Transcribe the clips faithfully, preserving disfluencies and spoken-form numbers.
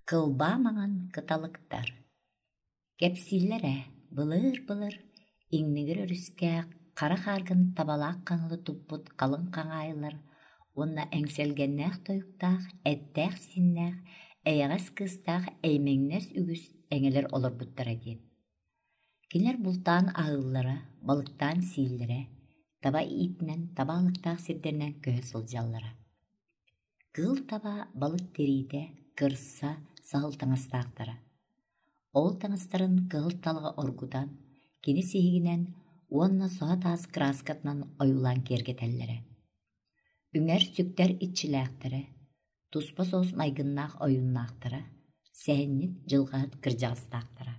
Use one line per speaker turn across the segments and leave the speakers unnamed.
Кылбамаңан кыталыктар. Кепсиллере былыр-былыр иңнигер өрүскә кара харгын табалак каңлы туппут калын каңайлар, онна эңселгеннәк тойуктах, әттәк синнәк, әйәгәс кыстах әймеңнәс үгүс әңелер олар буттара ден. Кинер бултан агыллары, балыктан сииллере, таба итнен, таба алыктах сирдернен көһө сылжаллары. Кыл таба балык терите, кырса, сағыл таңыстақтары. Ол таңыстарын кыл талға оргудан, кені сейгінен, онна соға таз краскатынан ойулан кергетеллері. Үңер сүктер итчіләқтірі, туспа соғыз майгыннақ ойыннақтыры, сәйіннік жылғат кіржағыстақтыры.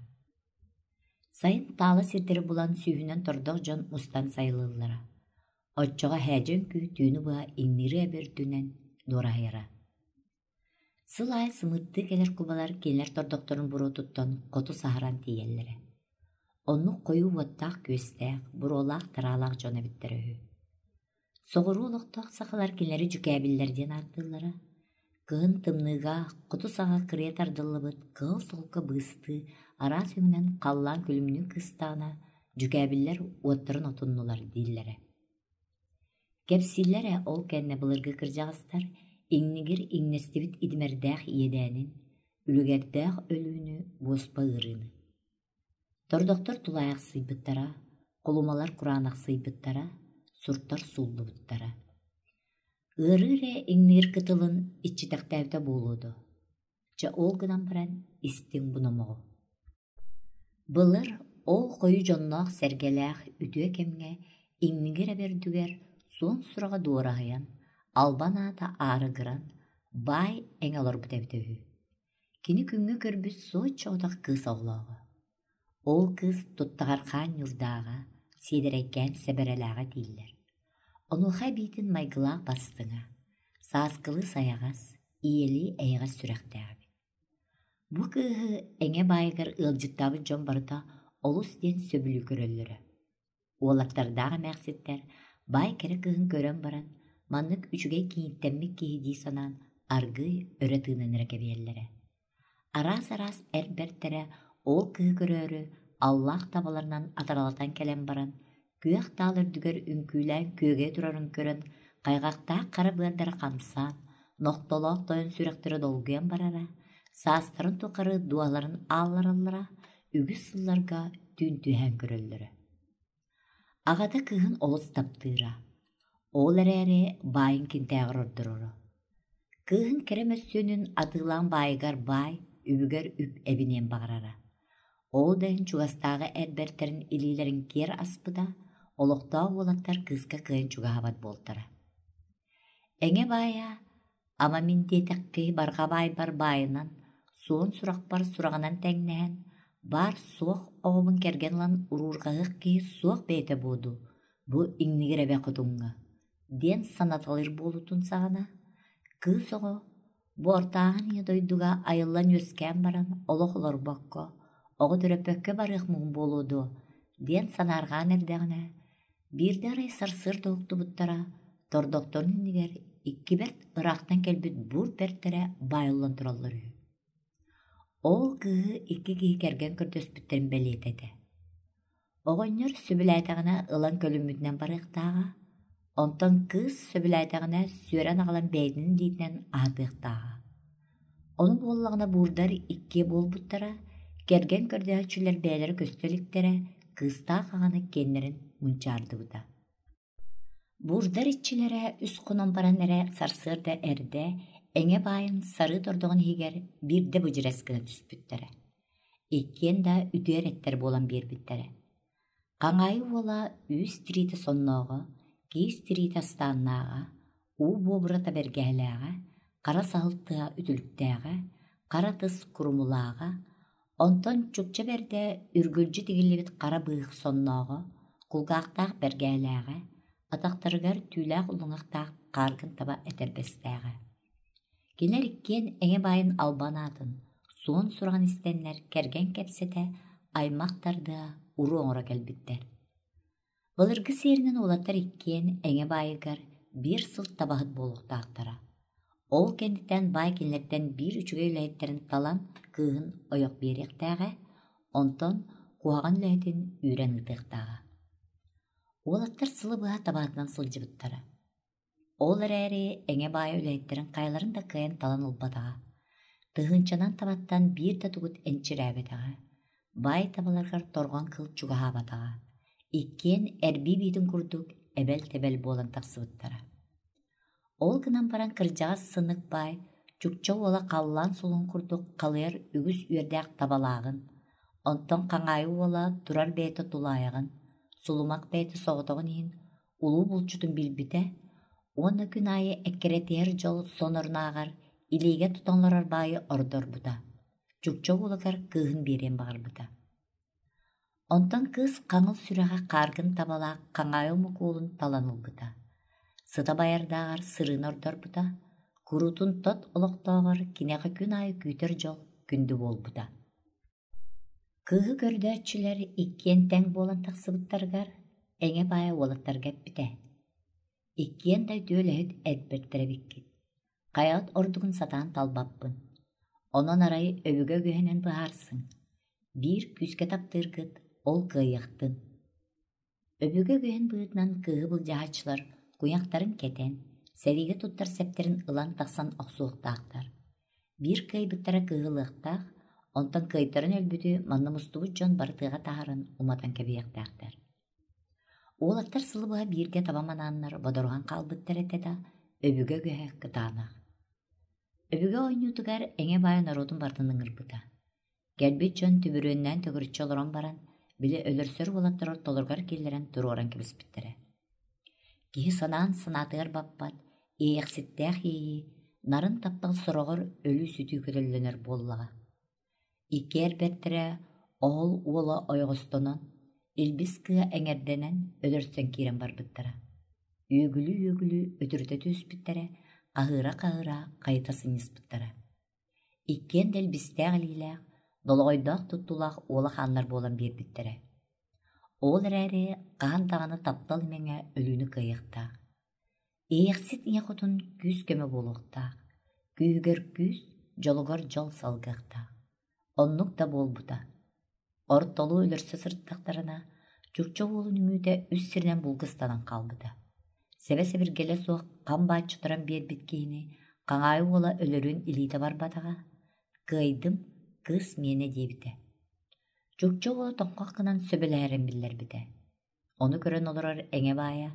Сайын талы сирдері булан сүйінен тұрдық жон мустан сайылылары. Отчоға хәжен күй түйіні бұға иннері әбірдінен дорайыры. Сылай сымытты келер кубалар келер тордокторун буру туттан коту сахаран тиеллері. Онну қою оттақ көстәк, буролақ таралақ жона биттері хүй. Соғыру олықтақ сақалар келері жүкәбілдерден ардылары. Кығын тымныға, коту саға кіре тардылы бұд, кыл солқа бысты, ара сөңінен қаллан күлімнің кыстағына жүкәбілдер оттырын отыннулар дейлері. Кепсиллері ол кәнне бұлырғы кіржағыстар, Иңнигер иңнестебит идмердәх иедәнин, үлігердәх өлүүнү боспа ырыны. Тордоктор тулаяк сыйбыттара, колумалар куранак сыйбыттара, сурттар суллы буттара. Ырыре иңнигер кытылын иччитактәвдә болуду. Ча ол гынан баран истин буномогу. Былыр ол кою жоннақ сәргеләх үтүе кемге иңнигер әбердүгер сон сурага дуорахаян, Албаната арыгыран, бай әңалар бұтәбітөгі. Кені күнгі көрбіс сой чоғдақ кыз оғлауы. Ол кыз тұттағарқан юрдаға, седірәйкен сәбірәләға дейілер. Онуға бейтін майгылақ бастыңа, саскылы саяғас, иелі әйғас сүрәқтәғі. Бұ кығы әңе байгыр ұлжыттабы жон барыда олыс ден сөбілі көрілері. Олаттардағы мәқсеттер бай кәрі кығын көрін баран, маннык үчүгей кийинтеммик киһидии санаан аргый өрө тыынын рекебиэллере. Арас-арас эрбертере ол кыһы көрөөрү Аллах табаларынан атаралатан келен баран, күөх таалыр дүгер үңкүүлэн көөгэй турарын көрөн, кайгактаак кара быардары камсаан, ноктолоох тойон сүректери долгуян барара, саастарын тукары дуаларын ааллараллара, үгүс сылларга түн түһэн көрөллөрө. Агата кыһын олус таптыыра. Ол әрәрі байын кентәғір ордырыры. Кыһын керемөссөнүн адылан байыгар бай, үбігер үп әбінен бағырара. Ол дәйін чугастағы әрбертерін илилерін кер аспыда, олықтау олаттар кызға кыһын чугахабат болтара. Әңе бая, ама мен детәккей барға бай бар байынан, суын сұрақ бар сұрағынан тәңнән, бар соқ оғымын кергенлан ұрурғағық кей соқ бәйті боду, бұ иңнігер әбә құдыңға. Ден санаталыр болутун сағана, кыз оғы, бұ ортағын едойдуға айылан өскен баран олық олар баққа, оғы дүрөпөкке барық мұң болуду, ден санарған әрдәғіне, бірдәрі сарсыр тоқты бұттара, тордокторын негер икки берт ырақтан келбіт бұр берттері байылан тұралыр. Ол кығы икки киі керген күрдөс бүттерін бәлет еді. Оғыныр сөбіләйтағына ылан көлімітінен барықтаға, онтон кыз сөбіләйтағына сөрен ағылан бәйдінің дейінен адықтаға. Оның боллағына бұрдар икке бол бұттара, керген көрдәчілер бәйлері көстеліктері кызтақ ағаны кеннерін мұнчарды бұда. Бұрдар итчілері үс құнан баран әрі сарсырда әрді, әңе байын сары тордығын егер бірді бұжырескіні түспіттері. Еккен да үдер әттер болан бер біттері. Қаңайы ола үз тириті соннағы, кейс тириті станнаға, у бобырата бергәләға, қара сағылтыға үтіліктәға, қара тыс күрумылаға, онтон чүкче берді үргілжі тегілебет қара бұйық соннағы, құлғақтақ бергәләға, атақтарығар түйләқ ұлыңақтақ қарғын таба әтербестәға. Келер ikкен әңе байын албанатын, суын сұрған істенлер керген кәпсеті аймақтарды уру оңыра кәлбіттер. Бұлырғы серінен олаттар ikкен әңе байығар бір сыл табағыт болуқтақтара. Ол кендитен бай кинлеттен bir üçüge üleyitlerin talan kığın oyok beriyektağı, onton kuağın üleytin üren ıtıqtağı. Olattar sılı bıha tabatından sılcıbıttara. Ол әрі әңе бай üleyitlerin qayların da kıyan talan olbadağı. Tığınçanan tabattan bir de tugut ençirəbetağı. Бай табаларғар торған кыл чугаға батаға. Иккен әрби бейдің күрдік әбәл-тәбәл болан тақсыбыттара. Ол гынан баран кыржаға сынық бай, чүкча ола қаллан солын күрдік қалыр үгіз үйердәк табалағын, онтон қаңайы ола тұрар бәйті тулайығын, сұлымақ бәйті соғытығын ең, ұлу бұлчутын білбіті, оны күн айы әккеретер жол сонырнағар, илеге тұтанларар байы ордор бұда. Чүкча олығар кығын берен бағыр бұда. Онтан кыз қаңыл сүраға қарғын табала қаңайы мұқуылын таланыл бұда. Сыда баярдағар сырын ордор бұда. Күрутын тот олықтағыр кинеға күн айы күйтір жол күнді бол бұда. Кығы көрдәтшілер иккен тәң болан тақсыбыттарғар әңе бая олаттар кәп біде. Иккен дай дөйләйд әдбірттірі беккет. Қаят ордығын сатан талбаппын. Онон арайы өбігі күйенен бұғарсың. Bir күске таптыргыт, ол кыйықтын. Өбігі күйен бұғытнан кығы бұл жағачылар, кuyақтарын кетен, сәвиге тұттар сәптерін ылан тақсан оқсуықтақтар. Bir кый бұттара кығылықтақ, онтан кыйтарын өлбіді манны мұстуы жон бартыға тағарын уматан кәбейектақтар. Олаттар сылы бұға бірге табамананлар бодорған қалбыттар әтеді, өбігі күйе кытанақ. Өбіге ойнутугар әңе бай народын бардының ырбыта. Гәлбет жон түбірөннән төгірітші олыран баран, білі өлірсөр болаттыр ортолырғар келерен тұрғыран кебіс біттірі. Кихи санаан сынатығар баппат, ейексеттәқ ейі, нарын таптал сұрағыр өлі сүті көділінер боллаға. Икі әрбәттірі оғыл уола ойғыстонын, илбіс кыға әңерденен өлірсен керен бар біттірі. Өгілі-өгілі өтірді төс біттірі, Ағыра-қағыра қайтасын еспіттірі. Иккен дәл бістәғ лейләқ, долғойдақ тұттулақ олы қанлар болан бербіттірі. Ол әрі қан тағаны таптал мәңе өліні қайықтақ. Eyексет не құтын күз көмі болуқтақ. Күйгер күз, жолығар жол салғықтақ. Оннық да бол бұда. Ортолу өлірсі сырттақтарына, жүкчі олын үміде үз сірнен бұлғыстанан қалбыда. Сәбәсі бір келе соқ қан бачы тұран бер біткейіні, қаңайы ола өлірін илейді бар батаға. Қайдым, қыз мені дебіді. Жүкчі ола тоңқақынан сөбілі әрін білер біді. Оны көрін олырар әңе бая.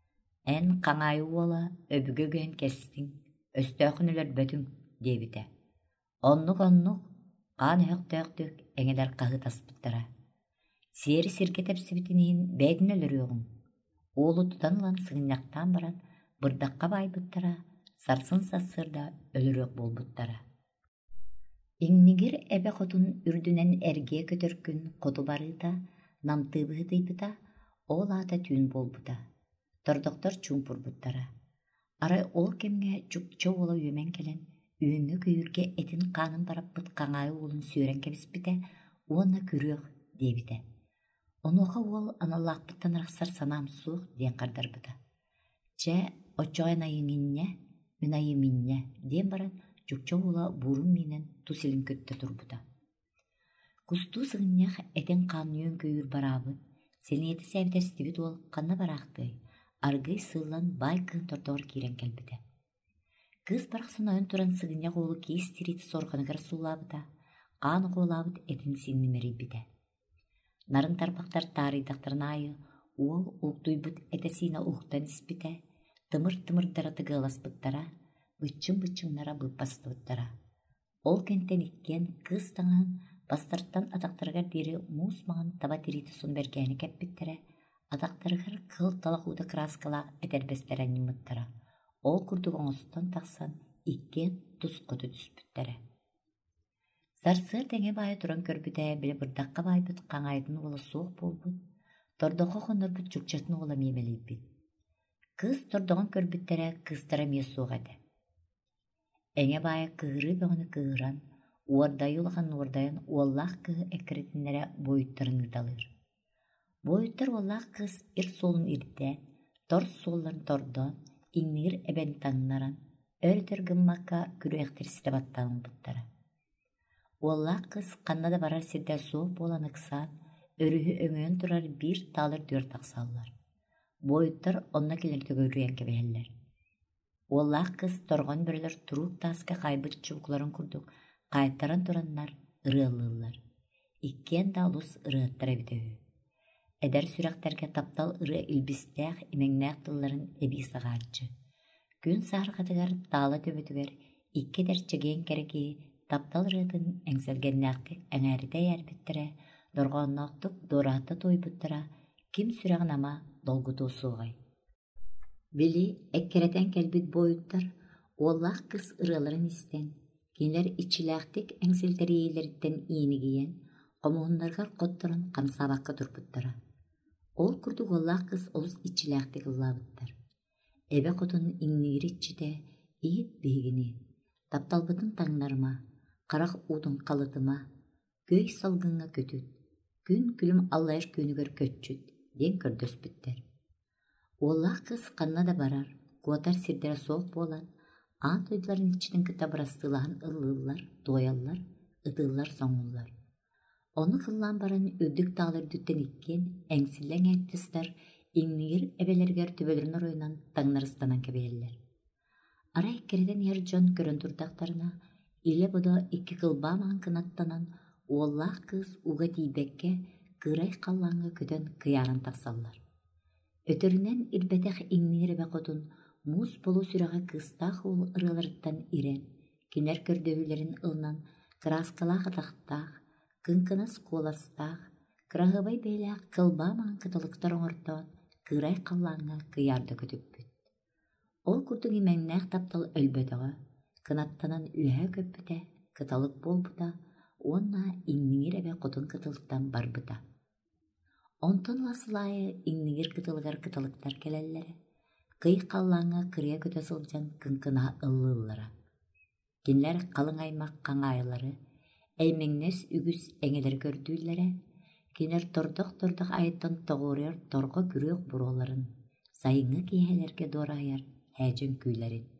Ән қаңайы ола өбігі күйін кәстің, өстіғын өлір бөтің дебіді. Оннық-оннық, қан өқтөқтік әңелер қағы таспыттыра. Сері сіркетеп сібітінен бәйдін өлір оғын. Олу тұтанылан сығыняқтан баран, бұрдаққа бай бұттара, сарсын сасырда өлірек бол бұттара. Иңнігер әбі қотын үрдінен әрге көтіркін қоту барыта, намты бұғыды бұта, ол ата түйін бол бұта. Тұрдықтар чүмпұр бұттара. Арай ол кемге жүкчі олы өмен келен, үйіңі күйірге әтін қанын барап бұт қаңайы олын сүйрен кебіс біте, оны күрек дебіде. Онуға ол аналлақпыттан рақсар санам суық ден қардар бұда. Че, очоғын айыңынне, мен айымынне, ден баран, жүкчі ола бұрын менен тусилін көтті тұр бұда. Күсту сығыннеқ әтен қануын күйір барабын, сенеті сәбіті стебет ол қанна барақты, арғый сылын бай кын тордығыр керен кәлбіді. Кыз барақсын ойын тұран сығыннеқ олы кейс тиреті сорғанығыр сулабыда, қан қолабыд әтін сенімері біді. Нарын тарпақтар тарыйдақтарын айы, ол ұлқтуй бұд әтесіне ұқтан іспіті, тымыр-тымырдары тығылас бұттара, бұтчын-бұтчынлара бұппасты бұттара. Ол кенттен иккен кыз таңан бастарттан атақтарғар дері мұс маған таба тереті сон бергені кәп біттірі, атақтарғар қыл талақуды краскалақ әдербестері неміттара. Ол күрдіг оңыстан тақсан иккен тұз құты түс біттірі. Сарсыр дәңе байы тұран көрбіде білі бұрдаққа байбыт қаңайдың олы соқ болбыт, тордоққа қоныр бұт жүкчатын ола мемелей біт. Кыз тордоғын көрбіттері кызтара ме соқ әді. Әңе байы кығыры бөғіні кығыран, уардай олған уардайын уаллақ кығы әкіретінлері бойыттарын ұталыр. Бойыттар уаллақ кыз ир солын ирден, торс солын тордан, иңнігір әбән таңнаран, Өртер гыммакка күрөөхтерсите баттаан буттара. Уоллаах кыз каннада барар сирдэ суох болан ыксаан, өрүһү өңөөн турар бир таалыр дүөр таксаллар. Бойуттар онна келер төгөрүен кебеһеллер. Уоллаах кыз торгон бөрөлөр турук тааска кайбыт чубукларын курдук, кайттаран тураннар ырыаллыыллар. Иккен да улус ырыаттар эбитөһү. Эдер сүрэхтерге таптал ыры илбистээх имэҥнээх тылларын эбии сагааччы. Күн сааргатыгар таала төбөтүгер икки дерчегеен кереги таптал ырыатын эҥселгеннээхки эҥээрите эйэрбиттере доргоонноохтук дуораата тойбуттара ким сүрэҕин ама долгутуусуугай. Били эккеретен келбит бойуттар уоллаах кыз ырыаларын истен, кинилэр ичилээхтик эҥсилтериилэриттэн иинигийэн комууннаргар котторун камсаабакка турбуттара. Ол курдук уоллаах кыз олус ичилээхтик ыллаабыттар. Эбе котун иҥнигириччите иит биһигини, тапталбытын таҥнарыма, карах уутун калытыма, көй салгыңа көтүт, күн күлүм аллайыр күүнүгөр көтчүт диэн көрдөспүттер. Уоллаах кыз канна да барар, куотар сирдере суох буолан, аан тойдуларын ичитин кыта барастыылаһан ыллыыллар, туояллар, ытыыллар соҥууллар. Ону кыллаан баран үрдүк таалар дүттен иккен эҥсиллэҥ эттистер иҥнигир эбелергер төбөлөрүн оройунан таҥнарыстанан кэбиэллэр. Ара иккеритен иһэр дьон көрөн турдахтарына илэ бодо икки кылбаамаан кынаттанан уоллаах кыз уга тиибэкке кыырай халлааңҥа көтөн кыйааран тахсаллар. Өтөрүнэн ирбэтэх иҥнигир эбэ хотун муус болуу сүрэҕэ кыстаах уол ырыаларыттан ирэн, кинэр көрдөһүүлэрин ылнан кырааскалаах атахтаах, кынкынас куоластаах, кыраһыбай бэйэлээх кылбаамаан кыталыктар оҥортоон кыырай халлааңҥа кыйаарда көтүппүт. Ол курдук имэҥнээх таптал өлбөтөҕө, кынаттанан үөһэ көппүтэ, кыталык буолбута, уонна иҥнигир эбэ хотун кытылыктан барбыта. Онтон ласылаайы иҥнигир кытылыгар кыталыктар келэллэре, кый халлааңҥа кырыа көтө сылдьан кынкынаа ыллыыллара. Кинилэр халыҥ аймак хаҥаайылары, эймэҥнэс үгүс эҥэлэр көрдүүллэре, кинилэр тордох-тордох айыттан тоҕуурыар торго күрүөх буруоларын, сайыҥҥа киэһэлэргэ дуораайар хээдьэн күүлэрин